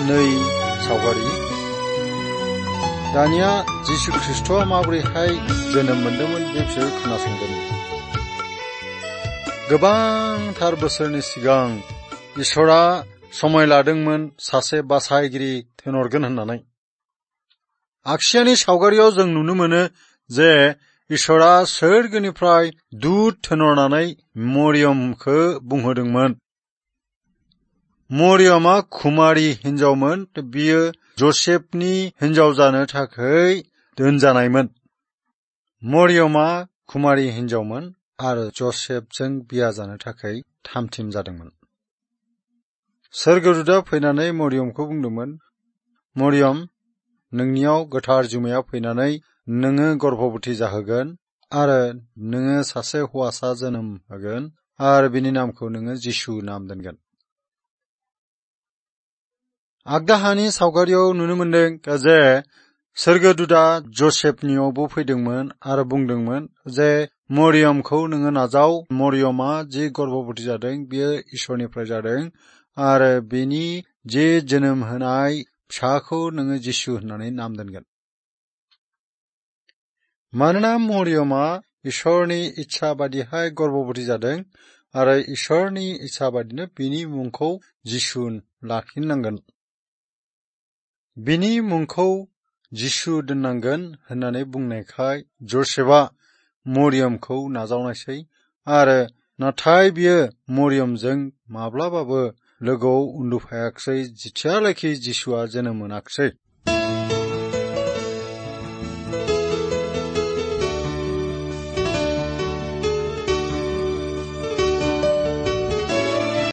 नै सावगारि। दानिया जिसु ख्रिस्टआ माबोरैहाय जोनोम मोन्दोंमोन बे बिसोर खोनासंगोन। गोबांथार बोसोरनि सिगां इसोरा समय लादोंमोन सासे बासायगिरि थिनहरगोन होननानै। आगसियानि सावगारियाव जों नुनो मोनो जे इसोरा सोरगोनिफ्राय दुत थिनहरनानै मरियमखौ बुंहोदोंमोन। मरियमा खुमारि हिनजावमोन, बियो जसेफनि हिनजाव जानो थाखाय दोनजानायमोन। मरियमा खुमारि हिनजावमोन आरो जसेफजों बिया जानो थाखाय थामथिम जादोंमोन। सोरगोदूतआ फैनानै मरियमखौ बुंदोंमोन, मरियम, नोंनियाव गोथार जिउमाया फैनानै नोङो गर्भबती जाहोगोन आरो नोङो सासे हौवासा जोनोम होगोन आरो बिनि नामखौ नोङो जिसु नाम दोनगोन। आगदाहानि सावगारियाव नुनो मोनदों जे सोरगोदूतआ जसेफनियावबो फैदोंमोन आरो बुंदोंमोन जे मरियमखौ नोङो नाजाव, मरियमा जि गर्भबती जादों बियो इसोरनिफ्राय जादों आरो बेनि जे जोनोम होनाय फिसाखौ नोङो जिसु होननानै नाम दोनगोन। मानोना मरियमा इसोरनि इच्छा बादिहाय गर्भबती जादों आरो इसोरनि इच्छा बादिनो बिनि मुंखौ जिसु लाखिनांगोन। बिनि मुंखौ जिसु दोननांगोन होननानै बुंनायखाय जसेफआ मरियमखौ नाजावनायसै आरो नाथाय बियो मरियमजों माब्लाबाबो लोगोआव उन्दुफायाखिसै जिथियालाखि जिसुआ जोनोम मोनाखिसै।